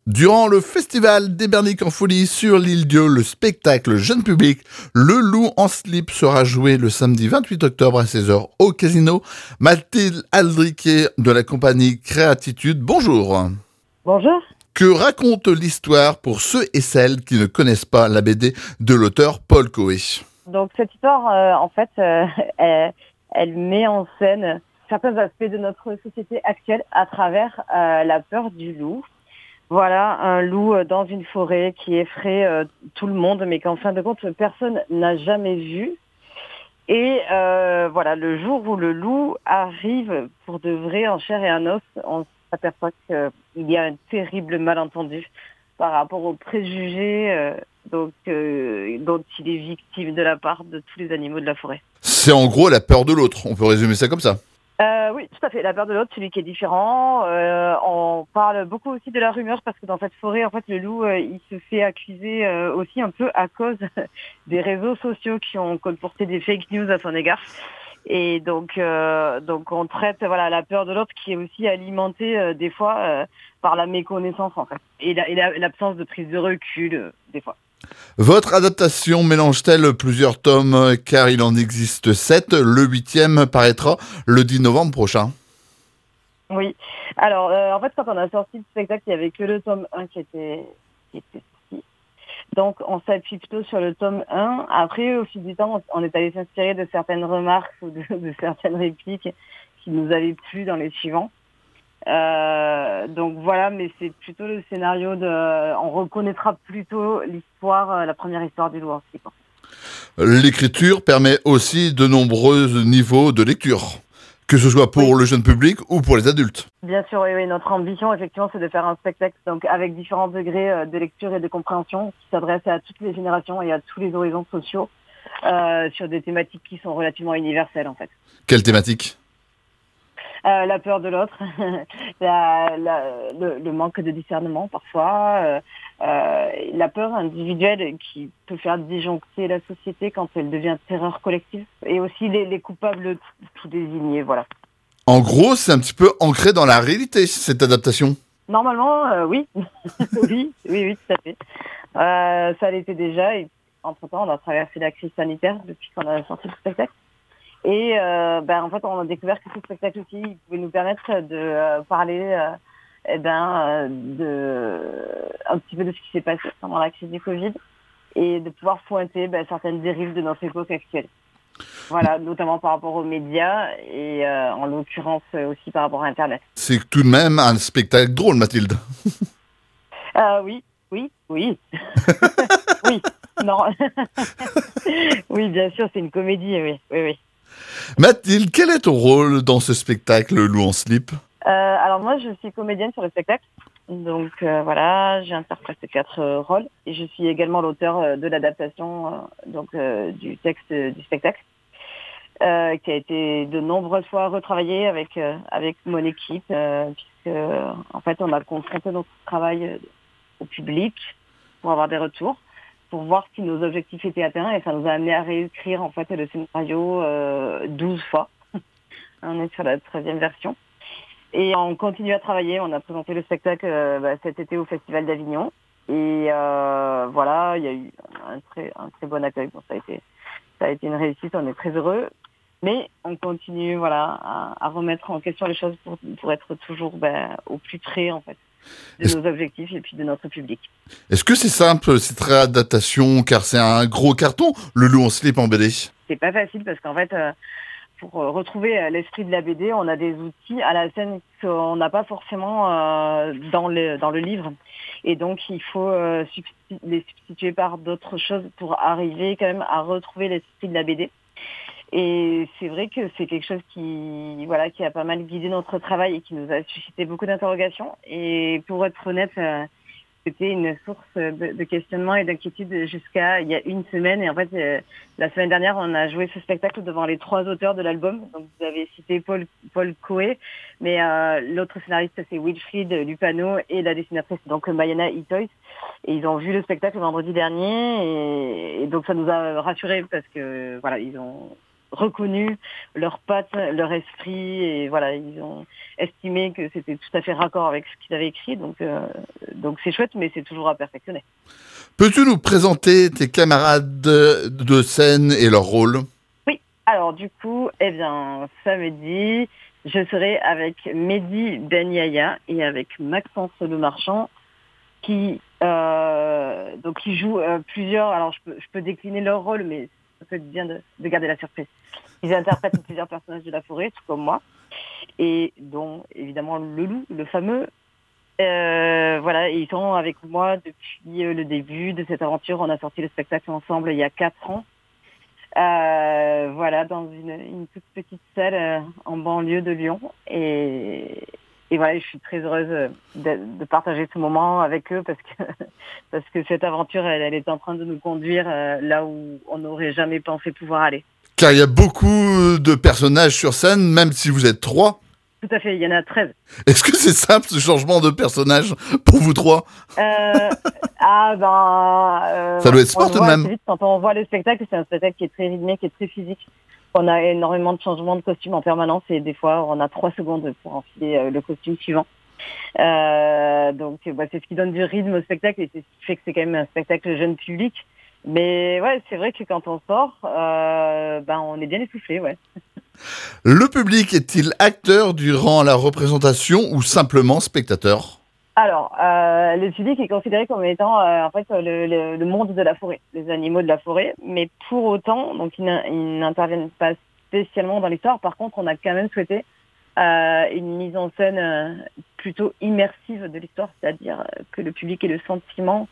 Durant le festival des Berniques en folie sur l'île Dieu, le spectacle jeune public Le Loup en slip sera joué le samedi 28 octobre à 16h au Casino. Mathilde Aldriquet de la compagnie Créatitude, bonjour. Bonjour. Que raconte l'histoire pour ceux et celles qui ne connaissent pas la BD de l'auteur Paul Coé? Donc cette histoire, elle met en scène certains aspects de notre société actuelle à travers la peur du loup. Voilà, un loup dans une forêt qui effraie tout le monde, mais qu'en fin de compte, personne n'a jamais vu. Et voilà, le jour où le loup arrive pour de vrai en chair et en os, on s'aperçoit qu'il y a un terrible malentendu par rapport aux préjugés dont il est victime de la part de tous les animaux de la forêt. C'est en gros la peur de l'autre, on peut résumer ça comme ça. Oui, tout à fait. La peur de l'autre, celui qui est différent. On parle beaucoup aussi de la rumeur parce que dans cette forêt, en fait, le loup, il se fait accuser aussi un peu à cause des réseaux sociaux qui ont colporté des fake news à son égard. Et donc on traite la peur de l'autre qui est aussi alimentée des fois par la méconnaissance en fait et l'absence de prise de recul des fois. Votre adaptation mélange-t-elle plusieurs tomes car il en existe 7? Le 8e paraîtra le 10 novembre prochain. Oui. Alors en fait quand on a sorti le spectacle, il n'y avait que le tome 1 qui était sorti. Donc on s'appuie plutôt sur le tome 1. Après au fil du temps, on est allé s'inspirer de certaines remarques ou de certaines répliques qui nous avaient plu dans les suivants. Donc voilà, mais c'est plutôt le scénario on reconnaîtra plutôt l'histoire, la première histoire du loup en slip. L'écriture permet aussi de nombreux niveaux de lecture, que ce soit pour le jeune public ou pour les adultes. Bien sûr, oui, notre ambition effectivement c'est de faire un spectacle donc avec différents degrés de lecture et de compréhension qui s'adresse à toutes les générations et à tous les horizons sociaux sur des thématiques qui sont relativement universelles en fait. Quelle thématique? La peur de l'autre, le manque de discernement parfois, la peur individuelle qui peut faire disjoncter la société quand elle devient terreur collective, et aussi les coupables tout désignés, voilà. En gros, c'est un petit peu ancré dans la réalité, cette adaptation. Normalement, oui. oui, tout à fait. Ça l'était déjà, et entre-temps, on a traversé la crise sanitaire depuis qu'on a sorti le spectacle. Et en fait, on a découvert que ce spectacle aussi, il pouvait nous permettre de parler un petit peu de ce qui s'est passé pendant la crise du Covid et de pouvoir pointer certaines dérives de notre époque actuelle. Voilà, notamment par rapport aux médias et en l'occurrence aussi par rapport à Internet. C'est tout de même un spectacle drôle, Mathilde. Oui. oui, non. Oui, bien sûr, c'est une comédie, oui. Mathilde, quel est ton rôle dans ce spectacle Le Loup en slip? Alors moi, je suis comédienne sur le spectacle. Donc voilà, j'interprète 4 rôles. Et je suis également l'auteur de l'adaptation du texte du spectacle, qui a été de nombreuses fois retravaillé avec mon équipe, puisque en fait, on a confronté notre travail au public pour avoir des retours, pour voir si nos objectifs étaient atteints. Et ça nous a amené à réécrire en fait le scénario 12 fois. On est sur la 13e version. Et on continue à travailler. On a présenté le spectacle cet été au Festival d'Avignon. Et voilà, il y a eu un très bon accueil. Bon, ça a été une réussite, on est très heureux. Mais on continue à remettre en question les choses pour être toujours au plus près en fait de nos objectifs et puis de notre public. Est-ce que c'est simple, cette réadaptation, car c'est un gros carton, Le Loup en slip en BD? C'est pas facile parce qu'en fait, pour retrouver l'esprit de la BD, on a des outils à la scène qu'on n'a pas forcément dans le livre. Et donc, il faut les substituer par d'autres choses pour arriver quand même à retrouver l'esprit de la BD. Et c'est vrai que c'est quelque chose qui a pas mal guidé notre travail et qui nous a suscité beaucoup d'interrogations. Et pour être honnête, c'était une source de questionnement et d'inquiétude jusqu'à il y a une semaine. Et en fait, la semaine dernière, on a joué ce spectacle devant les 3 auteurs de l'album. Donc, vous avez cité Paul Coé, mais l'autre scénariste, c'est Wilfried Lupano et la dessinatrice, donc Mayana Itois. Et ils ont vu le spectacle vendredi dernier. Et donc, ça nous a rassurés parce que, voilà, ils ont reconnu leurs pattes, leur esprit, et voilà, ils ont estimé que c'était tout à fait raccord avec ce qu'ils avaient écrit, donc c'est chouette, mais c'est toujours à perfectionner. Peux-tu nous présenter tes camarades de scène et leur rôle? Oui, alors du coup, eh bien, samedi, je serai avec Mehdi Ben Yahya et avec Maxence Le Marchand, qui joue plusieurs. Alors je peux décliner leur rôle, mais ça peut être bien de garder la surprise. Ils interprètent plusieurs personnages de la forêt, tout comme moi, et dont évidemment le loup, le fameux. Voilà, ils sont avec moi depuis le début de cette aventure. On a sorti le spectacle ensemble il y a 4 ans. Voilà, dans une toute petite salle en banlieue de Lyon. Et voilà, je suis très heureuse de partager ce moment avec eux parce que cette aventure, elle est en train de nous conduire là où on n'aurait jamais pensé pouvoir aller. Car il y a beaucoup de personnages sur scène, même si vous êtes 3. Tout à fait, il y en a 13. Est-ce que c'est simple ce changement de personnage pour vous 3? Ça doit être sport tout de même. Vite, quand on voit le spectacle, c'est un spectacle qui est très rythmé, qui est très physique. On a énormément de changements de costumes en permanence et des fois on a 3 secondes pour enfiler le costume suivant. Donc c'est ce qui donne du rythme au spectacle et c'est ce qui fait que c'est quand même un spectacle jeune public. Mais ouais, c'est vrai que quand on sort, on est bien essoufflé, ouais. Le public est-il acteur durant la représentation ou simplement spectateur? Alors, le public est considéré comme étant en fait le monde de la forêt, les animaux de la forêt, mais pour autant, donc ils n'interviennent pas spécialement dans l'histoire. Par contre, on a quand même souhaité une mise en scène plutôt immersive de l'histoire, c'est-à-dire que le public ait le sentiment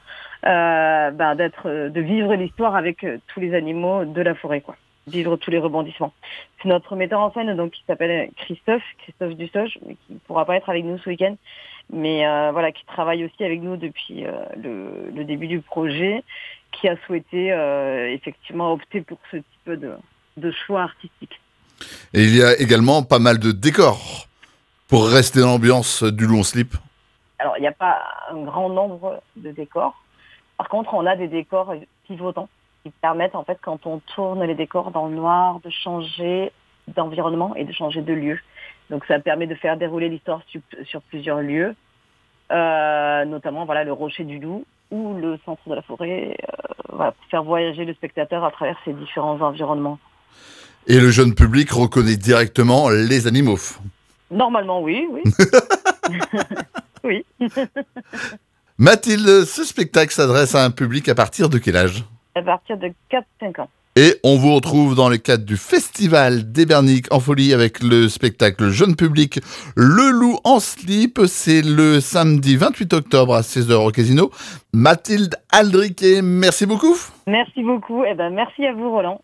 de vivre l'histoire avec tous les animaux de la forêt, quoi. Vivre tous les rebondissements. C'est notre metteur en scène donc qui s'appelle Christophe Dussoge, mais qui ne pourra pas être avec nous ce week-end, mais qui travaille aussi avec nous depuis le début du projet, qui a souhaité effectivement opter pour ce type de choix artistique. Et il y a également pas mal de décors pour rester dans l'ambiance du Loup en slip. Alors il n'y a pas un grand nombre de décors. Par contre, on a des décors pivotants qui permettent, en fait, quand on tourne les décors dans le noir, de changer d'environnement et de changer de lieu. Donc, ça permet de faire dérouler l'histoire sur plusieurs lieux, notamment, le rocher du loup ou le centre de la forêt, pour faire voyager le spectateur à travers ces différents environnements. Et le jeune public reconnaît directement les animaux? Normalement, oui. Oui. Mathilde, ce spectacle s'adresse à un public à partir de quel âge? À partir de 4-5 ans. Et on vous retrouve dans le cadre du Festival d'Ebernic en folie avec le spectacle jeune public Le Loup en slip. C'est le samedi 28 octobre à 16h au Casino. Mathilde Aldriquet, merci beaucoup. Merci beaucoup. Merci à vous, Roland.